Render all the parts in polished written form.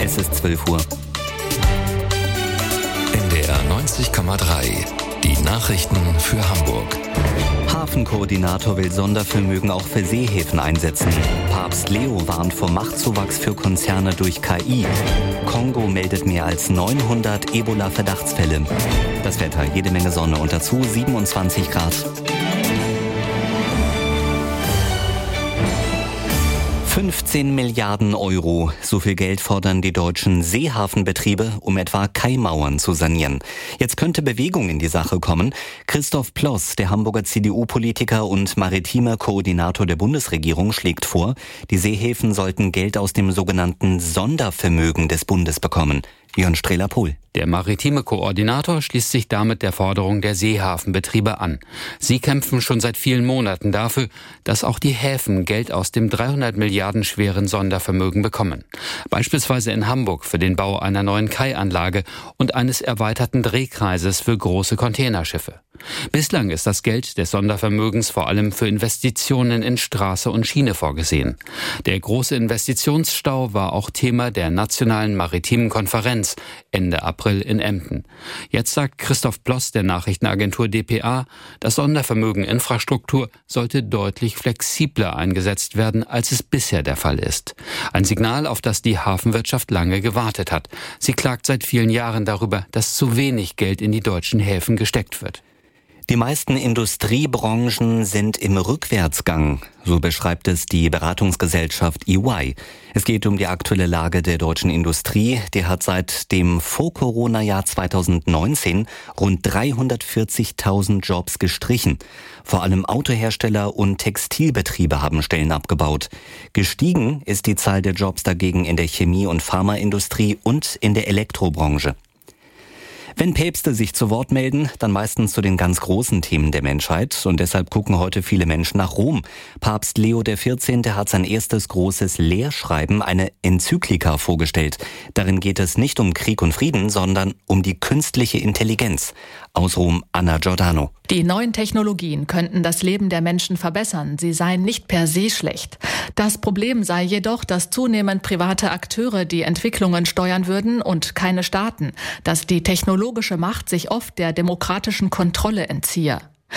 Es ist 12 Uhr. NDR 90,3. Die Nachrichten für Hamburg. Hafenkoordinator will Sondervermögen auch für Seehäfen einsetzen. Papst Leo warnt vor Machtzuwachs für Konzerne durch KI. Kongo meldet mehr als 900 Ebola-Verdachtsfälle. Das Wetter, jede Menge Sonne und dazu 27 Grad. 15 Milliarden Euro. So viel Geld fordern die deutschen Seehafenbetriebe, um etwa Kaimauern zu sanieren. Jetzt könnte Bewegung in die Sache kommen. Christoph Ploss, der Hamburger CDU-Politiker und maritimer Koordinator der Bundesregierung, schlägt vor, die Seehäfen sollten Geld aus dem sogenannten Sondervermögen des Bundes bekommen. Jörn Strehler-Pohl. Der maritime Koordinator schließt sich damit der Forderung der Seehafenbetriebe an. Sie kämpfen schon seit vielen Monaten dafür, dass auch die Häfen Geld aus dem 300 Milliarden schweren Sondervermögen bekommen. Beispielsweise in Hamburg für den Bau einer neuen Kaianlage und eines erweiterten Drehkreises für große Containerschiffe. Bislang ist das Geld des Sondervermögens vor allem für Investitionen in Straße und Schiene vorgesehen. Der große Investitionsstau war auch Thema der Nationalen Maritimen Konferenz Ende April in Emden. Jetzt sagt Christoph Ploss der Nachrichtenagentur dpa, das Sondervermögen Infrastruktur sollte deutlich flexibler eingesetzt werden, als es bisher der Fall ist. Ein Signal, auf das die Hafenwirtschaft lange gewartet hat. Sie klagt seit vielen Jahren darüber, dass zu wenig Geld in die deutschen Häfen gesteckt wird. Die meisten Industriebranchen sind im Rückwärtsgang, so beschreibt es die Beratungsgesellschaft EY. Es geht um die aktuelle Lage der deutschen Industrie. Die hat seit dem Vor-Corona-Jahr 2019 rund 340.000 Jobs gestrichen. Vor allem Autohersteller und Textilbetriebe haben Stellen abgebaut. Gestiegen ist die Zahl der Jobs dagegen in der Chemie- und Pharmaindustrie und in der Elektrobranche. Wenn Päpste sich zu Wort melden, dann meistens zu den ganz großen Themen der Menschheit. Und deshalb gucken heute viele Menschen nach Rom. Papst Leo XIV. Hat sein erstes großes Lehrschreiben, eine Enzyklika, vorgestellt. Darin geht es nicht um Krieg und Frieden, sondern um die künstliche Intelligenz. Aus Rom, Anna Giordano. Die neuen Technologien könnten das Leben der Menschen verbessern. Sie seien nicht per se schlecht. Das Problem sei jedoch, dass zunehmend private Akteure die Entwicklungen steuern würden und keine Staaten. Dass die technologische Macht sich oft der demokratischen Kontrolle entziehe.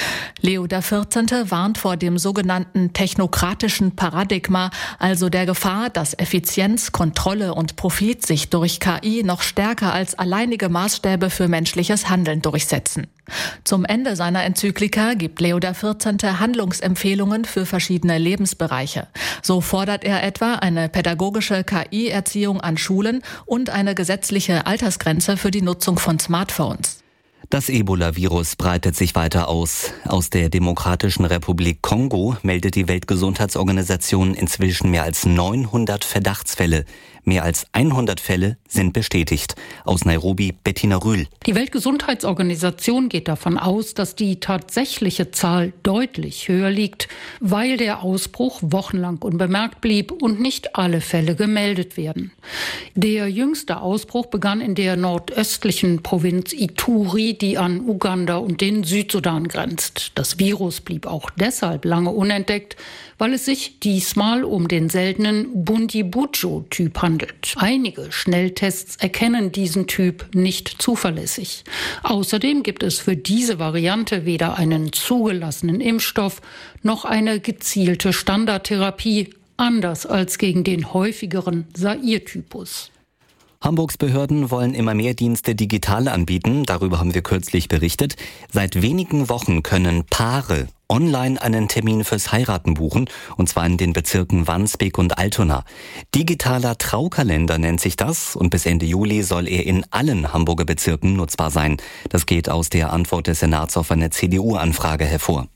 Leo XIV. Warnt vor dem sogenannten technokratischen Paradigma, also der Gefahr, dass Effizienz, Kontrolle und Profit sich durch KI noch stärker als alleinige Maßstäbe für menschliches Handeln durchsetzen. Zum Ende seiner Enzyklika gibt Leo XIV. Handlungsempfehlungen für verschiedene Lebensbereiche. So fordert er etwa eine pädagogische KI-Erziehung an Schulen und eine gesetzliche Altersgrenze für die Nutzung von Smartphones. Das Ebola-Virus breitet sich weiter aus. Aus der Demokratischen Republik Kongo meldet die Weltgesundheitsorganisation inzwischen mehr als 900 Verdachtsfälle. Mehr als 100 Fälle sind bestätigt. Aus Nairobi, Bettina Rühl. Die Weltgesundheitsorganisation geht davon aus, dass die tatsächliche Zahl deutlich höher liegt, weil der Ausbruch wochenlang unbemerkt blieb und nicht alle Fälle gemeldet werden. Der jüngste Ausbruch begann in der nordöstlichen Provinz Ituri, die an Uganda und den Südsudan grenzt. Das Virus blieb auch deshalb lange unentdeckt, weil es sich diesmal um den seltenen Bundibugyo-Typ handelt. Einige Schnelltests erkennen diesen Typ nicht zuverlässig. Außerdem gibt es für diese Variante weder einen zugelassenen Impfstoff noch eine gezielte Standardtherapie, anders als gegen den häufigeren Zaire-Typus. Hamburgs Behörden wollen immer mehr Dienste digital anbieten. Darüber haben wir kürzlich berichtet. Seit wenigen Wochen können Paare online einen Termin fürs Heiraten buchen, und zwar in den Bezirken Wandsbek und Altona. Digitaler Traukalender nennt sich das, und bis Ende Juli soll er in allen Hamburger Bezirken nutzbar sein. Das geht aus der Antwort des Senats auf eine CDU-Anfrage hervor.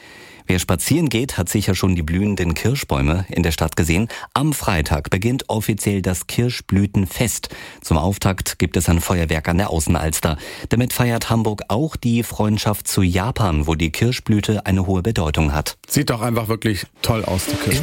Wer spazieren geht, hat sicher schon die blühenden Kirschbäume in der Stadt gesehen. Am Freitag beginnt offiziell das Kirschblütenfest. Zum Auftakt gibt es ein Feuerwerk an der Außenalster. Damit feiert Hamburg auch die Freundschaft zu Japan, wo die Kirschblüte eine hohe Bedeutung hat. Sieht doch einfach wirklich toll aus, die Kirschblüte.